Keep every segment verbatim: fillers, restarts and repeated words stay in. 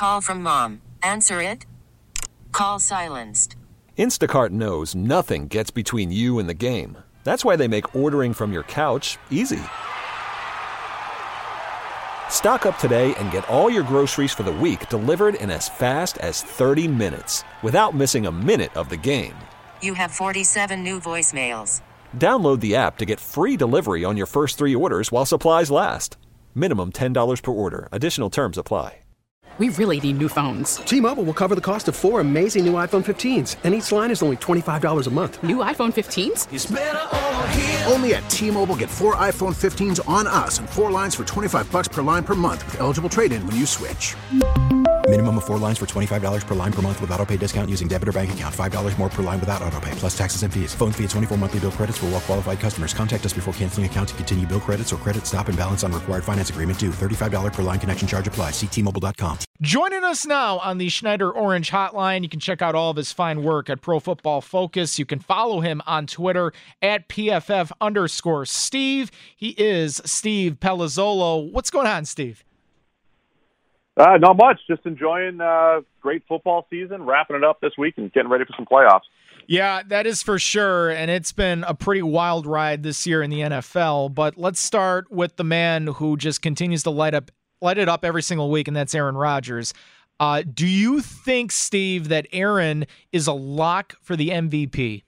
Call from mom. Answer it. Call silenced. Instacart knows nothing gets between you and the game. That's why they make ordering from your couch easy. Stock up today and get all your groceries for the week delivered in as fast as thirty minutes without missing a minute of the game. You have forty-seven new voicemails. Download the app to get free delivery on your first three orders while supplies last. Minimum ten dollars per order. Additional terms apply. We really need new phones. T-Mobile will cover the cost of four amazing new iPhone fifteens, and each line is only twenty-five dollars a month. New iPhone fifteens? It's better over here. Only at T-Mobile, get four iPhone fifteens on us and four lines for twenty-five bucks per line per month with eligible trade-in when you switch. Minimum of four lines for twenty-five dollars per line per month with autopay discount using debit or bank account. five dollars more per line without autopay, plus taxes and fees. Phone fee at twenty-four monthly bill credits for well-qualified customers. Contact us before canceling account to continue bill credits or credit stop and balance on required finance agreement due. thirty-five dollars per line connection charge applies. See T Mobile dot com. Joining us now on the Schneider Orange Hotline. You can check out all of his fine work at Pro Football Focus. You can follow him on Twitter at P F F underscore Steve. He is Steve Palazzolo. What's going on, Steve? Uh, not much. Just enjoying uh, great football season, wrapping it up this week and getting ready for some playoffs. Yeah, that is for sure, and it's been a pretty wild ride this year in the N F L. But let's start with the man who just continues to light up, light it up every single week, and that's Aaron Rodgers. Uh, do you think, Steve, that Aaron is a lock for the M V P?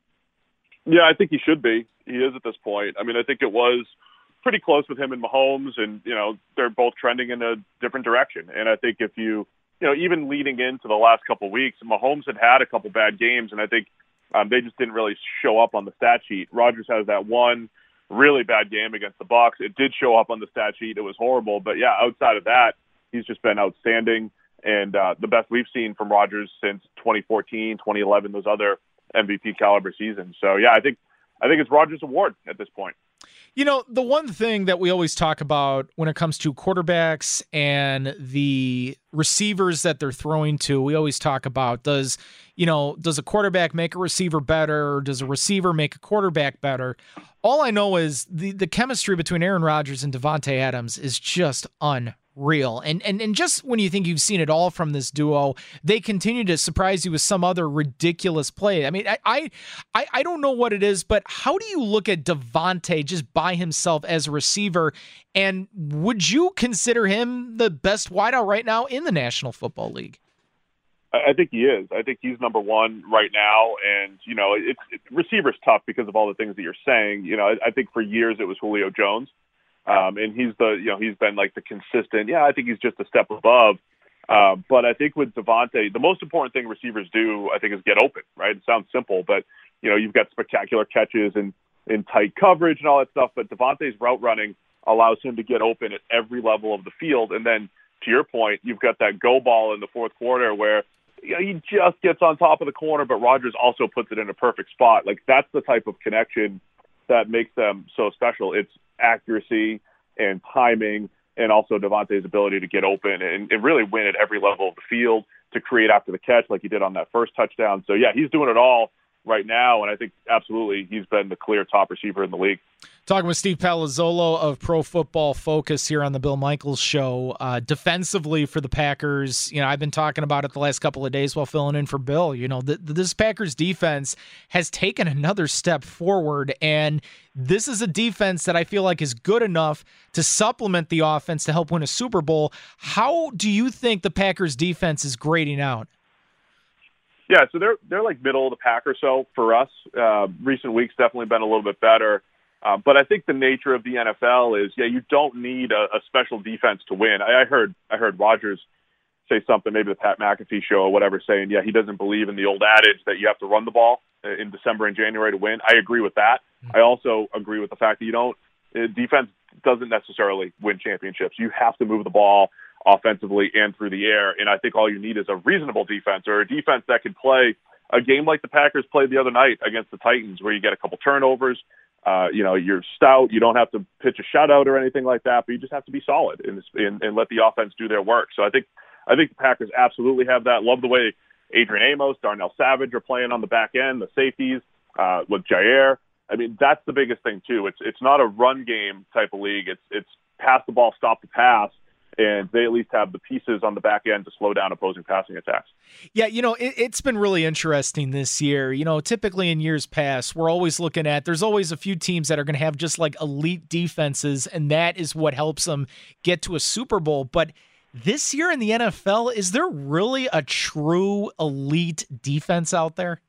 Yeah, I think he should be. He is at this point. I mean, I think it was pretty close with him and Mahomes, and, you know, they're both trending in a different direction. And I think if you, you know, even leading into the last couple of weeks, Mahomes had had a couple bad games, and I think um, they just didn't really show up on the stat sheet. Rodgers has that one really bad game against the Bucs. It did show up on the stat sheet. It was horrible. But, yeah, outside of that, he's just been outstanding, and uh, the best we've seen from Rodgers since twenty fourteen, twenty eleven, those other M V P caliber seasons. So, yeah, I think I think it's Rodgers' award at this point. You know, the one thing that we always talk about when it comes to quarterbacks and the receivers that they're throwing to, we always talk about, does, you know, does a quarterback make a receiver better, or does a receiver make a quarterback better? All I know is the, the chemistry between Aaron Rodgers and Davante Adams is just unreal. Real. And, and and just when you think you've seen it all from this duo, they continue to surprise you with some other ridiculous play. I mean, I I I don't know what it is, but how do you look at Davante just by himself as a receiver? And would you consider him the best wideout right now in the National Football League? I think he is. I think he's number one right now. And, you know, it's it, receiver's tough because of all the things that you're saying. You know, I, I think for years it was Julio Jones. Um, and he's the, you know, he's been like the consistent, yeah, I think he's just a step above. Uh, but I think with Davante, the most important thing receivers do, I think, is get open, right? It sounds simple, but, you know, you've got spectacular catches and in tight coverage and all that stuff. But Davante's route running allows him to get open at every level of the field. And then to your point, you've got that go ball in the fourth quarter where, you know, he just gets on top of the corner, but Rodgers also puts it in a perfect spot. Like, that's the type of connection that makes them so special. It's accuracy and timing, and also Davante's ability to get open and, and really win at every level of the field, to create after the catch like he did on that first touchdown. So, yeah, he's doing it all right now, and I think absolutely he's been the clear top receiver in the league. Talking with Steve Palazzolo of Pro Football Focus here on the Bill Michaels Show. Uh, defensively for the Packers, you know, I've been talking about it the last couple of days while filling in for Bill. You know, the, this Packers defense has taken another step forward, and this is a defense that I feel like is good enough to supplement the offense to help win a Super Bowl. How do you think the Packers defense is grading out? Yeah, so they're they're like middle of the pack or so for us. Uh, recent weeks definitely been a little bit better. Uh, but I think the nature of the N F L is, yeah, you don't need a, a special defense to win. I, I heard I heard Rodgers say something, maybe the Pat McAfee show or whatever, saying, yeah, he doesn't believe in the old adage that you have to run the ball in December and January to win. I agree with that. I also agree with the fact that you don't uh, defense doesn't necessarily win championships. You have to move the ball offensively and through the air, and I think all you need is a reasonable defense, or a defense that can play a game like the Packers played the other night against the Titans, where you get a couple turnovers. Uh, you know, you're stout. You don't have to pitch a shutout or anything like that, but you just have to be solid and, and, and let the offense do their work. So I think I think the Packers absolutely have that. Love the way Adrian Amos, Darnell Savage are playing on the back end, the safeties uh, with Jair. I mean, that's the biggest thing too. It's it's not a run game type of league. It's it's pass the ball, stop the pass. and they at least have the pieces on the back end to slow down opposing passing attacks. Yeah, you know, it, it's been really interesting this year. You know, typically in years past, we're always looking at, there's always a few teams that are going to have just like elite defenses, and that is what helps them get to a Super Bowl. But this year in the N F L, is there really a true elite defense out there?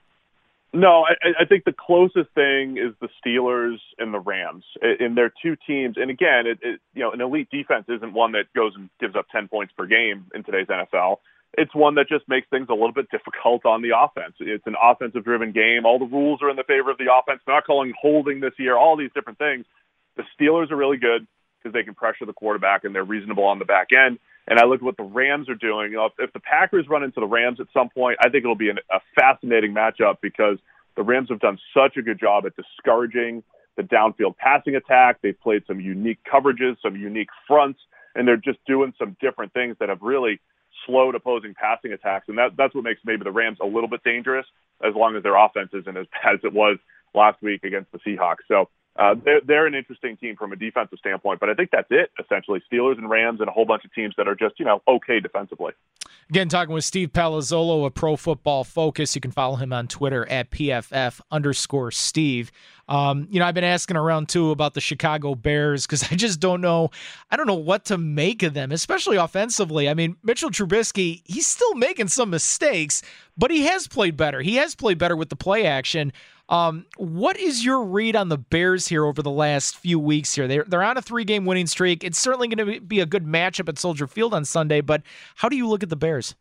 No, I, I think the closest thing is the Steelers and the Rams, and they're two teams. And again, it, it, you know, an elite defense isn't one that goes and gives up ten points per game in today's N F L. It's one that just makes things a little bit difficult on the offense. It's an offensive-driven game. All the rules are in the favor of the offense. They're not calling holding this year. All these different things. The Steelers are really good because they can pressure the quarterback and they're reasonable on the back end. And I look at what the Rams are doing. You know, if, if the Packers run into the Rams at some point, I think it'll be an, a fascinating matchup because the Rams have done such a good job at discouraging the downfield passing attack. They've played some unique coverages, some unique fronts, and they're just doing some different things that have really slowed opposing passing attacks. And that, that's what makes maybe the Rams a little bit dangerous, as long as their offense isn't as bad as it was last week against the Seahawks. So Uh, they're, they're an interesting team from a defensive standpoint, but I think that's it, essentially. Steelers and Rams and a whole bunch of teams that are just, you know, okay defensively. Again, talking with Steve Palazzolo of Pro Football Focus. You can follow him on Twitter at P F F underscore Steve. Um, you know, I've been asking around, too, about the Chicago Bears because I just don't know. I don't know what to make of them, especially offensively. I mean, Mitchell Trubisky, he's still making some mistakes, but he has played better. He has played better with the play action. Um, what is your read on the Bears here over the last few weeks here? They're, they're on a three-game winning streak. It's certainly going to be a good matchup at Soldier Field on Sunday, but how do you look at the Bears?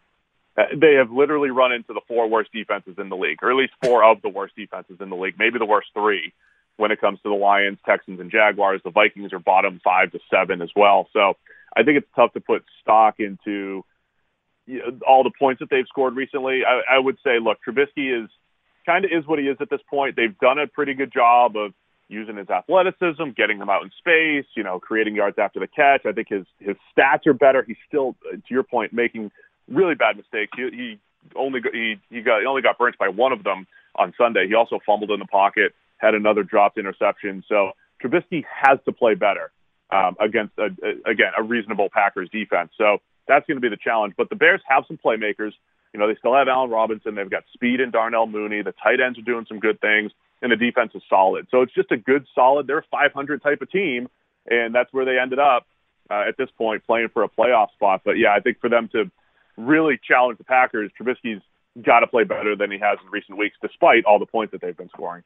Uh, they have literally run into the four worst defenses in the league, or at least four of the worst defenses in the league, maybe the worst three when it comes to the Lions, Texans, and Jaguars. The Vikings are bottom five to seven as well. So I think it's tough to put stock into you know, all the points that they've scored recently. I, I would say, look, Trubisky is kind of is what he is at this point. They've done a pretty good job of using his athleticism, getting him out in space, you know, creating yards after the catch. I think his, his stats are better. He's still, to your point, making really bad mistakes. He, he only got, he, he got he only got burnt by one of them on Sunday. He also fumbled in the pocket, had another dropped interception. So Trubisky has to play better um, against, a, a, again, a reasonable Packers defense. So that's going to be the challenge. But the Bears have some playmakers. You know, they still have Allen Robinson. They've got speed in Darnell Mooney. The tight ends are doing some good things, and the defense is solid. So it's just a good, solid, they're a five hundred type of team, and that's where they ended up uh, at this point, playing for a playoff spot. But, yeah, I think for them to really challenge the Packers, Trubisky's got to play better than he has in recent weeks, despite all the points that they've been scoring.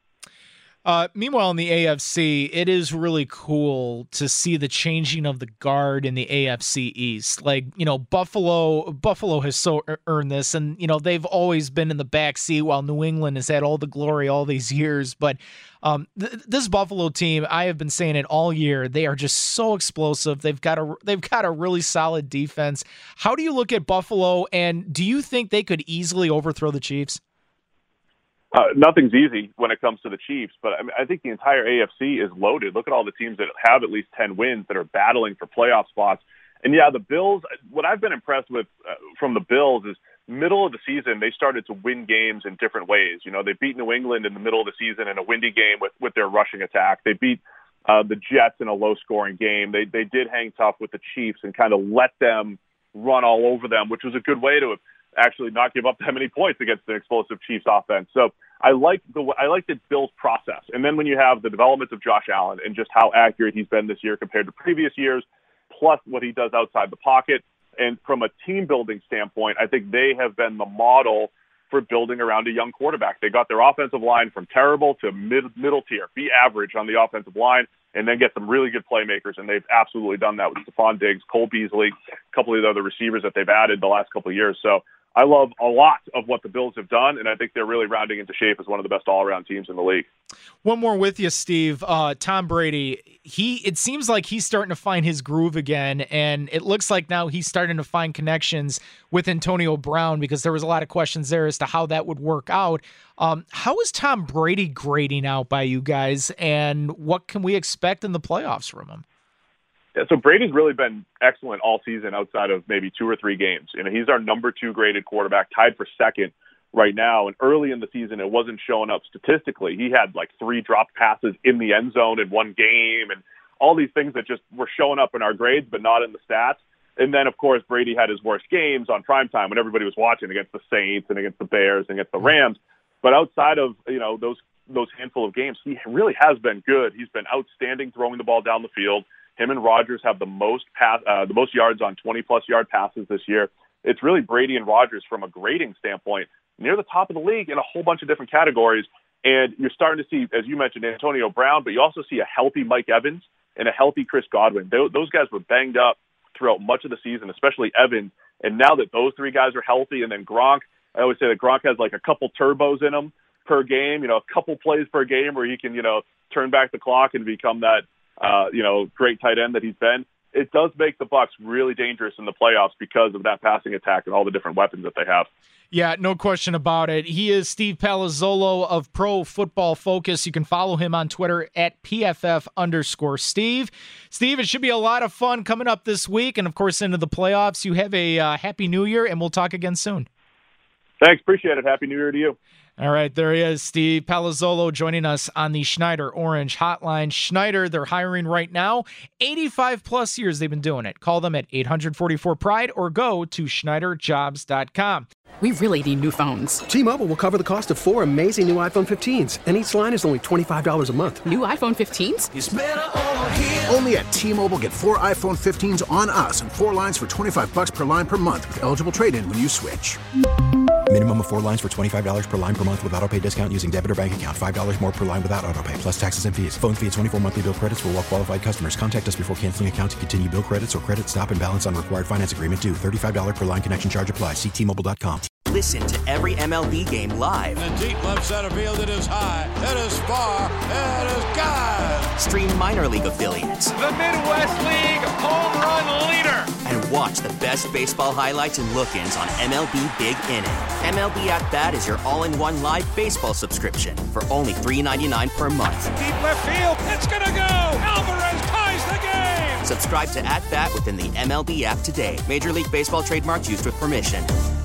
Uh, meanwhile, in the A F C, it is really cool to see the changing of the guard in the A F C East. Like, you know, Buffalo, Buffalo has so earned this, and, you know, they've always been in the backseat while New England has had all the glory all these years. But um, th- this Buffalo team, I have been saying it all year, they are just so explosive. They've got a, they've got a really solid defense. How do you look at Buffalo, and do you think they could easily overthrow the Chiefs? Uh, nothing's easy when it comes to the Chiefs, but I, mean, I think the entire A F C is loaded. Look at all the teams that have at least ten wins that are battling for playoff spots. And, yeah, the Bills, what I've been impressed with uh, from the Bills is middle of the season, they started to win games in different ways. You know, they beat New England in the middle of the season in a windy game with, with their rushing attack. They beat uh, the Jets in a low-scoring game. They, they did hang tough with the Chiefs and kind of let them run all over them, which was a good way to actually not give up that many points against an explosive Chiefs offense. So I like the I like the Bills process. And then when you have the development of Josh Allen and just how accurate he's been this year compared to previous years, plus what he does outside the pocket, and from a team building standpoint, I think they have been the model for building around a young quarterback. They got their offensive line from terrible to mid, middle tier, be average on the offensive line, and then get some really good playmakers, and they've absolutely done that with Stephon Diggs, Cole Beasley, a couple of the other receivers that they've added the last couple of years. So I love a lot of what the Bills have done, and I think they're really rounding into shape as one of the best all-around teams in the league. One more with you, Steve. Uh, Tom Brady, he it seems like he's starting to find his groove again, and it looks like now he's starting to find connections with Antonio Brown because there was a lot of questions there as to how that would work out. Um, how is Tom Brady grading out by you guys, and what can we expect in the playoffs from him? Yeah, so Brady's really been excellent all season outside of maybe two or three games. You know, he's our number two graded quarterback, tied for second right now. And early in the season, it wasn't showing up statistically. He had like three dropped passes in the end zone in one game and all these things that just were showing up in our grades but not in the stats. And then, of course, Brady had his worst games on primetime when everybody was watching against the Saints and against the Bears and against the Rams. But outside of, you know, those those handful of games, he really has been good. He's been outstanding throwing the ball down the field. Him and Rodgers have the most pass, uh, the most yards on twenty-plus yard passes this year. It's really Brady and Rodgers from a grading standpoint near the top of the league in a whole bunch of different categories. And you're starting to see, as you mentioned, Antonio Brown, but you also see a healthy Mike Evans and a healthy Chris Godwin. They, those guys were banged up throughout much of the season, especially Evans. And now that those three guys are healthy, and then Gronk, I always say that Gronk has like a couple turbos in him per game, you know, a couple plays per game where he can, you know, turn back the clock and become that, uh, you know, great tight end that he's been. It does make the Bucs really dangerous in the playoffs because of that passing attack and all the different weapons that they have. Yeah, no question about it. He is Steve Palazzolo of Pro Football Focus. You can follow him on Twitter at P F F underscore Steve. Steve, it should be a lot of fun coming up this week and, of course, into the playoffs. You have a uh, happy New Year, and we'll talk again soon. Thanks. Appreciate it. Happy New Year to you. All right, there he is, Steve Palazzolo, joining us on the Schneider Orange Hotline. Schneider, they're hiring right now. eighty-five plus years they've been doing it. Call them at eight hundred forty-four pride or go to Schneider Jobs dot com. We really need new phones. T-Mobile will cover the cost of four amazing new iPhone fifteens, and each line is only twenty-five dollars a month. New iPhone fifteens? It's better over here. Only at T-Mobile, get four iPhone fifteens on us and four lines for twenty-five bucks per line per month with eligible trade-in when you switch. Minimum of four lines for twenty-five dollars per line per month with auto pay discount using debit or bank account. five dollars more per line without auto pay, plus taxes and fees. Phone fee at twenty-four monthly bill credits for well-qualified customers. Contact us before canceling account to continue bill credits or credit stop and balance on required finance agreement due. thirty-five dollars per line connection charge applies. See T Mobile dot com. Listen to every M L B game live. In the deep left center field, it is high, it is far, it is gone. Stream minor league affiliates. The Midwest League home run leader. And watch the best baseball highlights and look-ins on M L B Big Inning. M L B At Bat is your all-in-one live baseball subscription for only three dollars and ninety-nine cents per month. Deep left field, it's gonna go. Alvarez ties the game. Subscribe to At Bat within the M L B app today. Major League Baseball trademarks used with permission.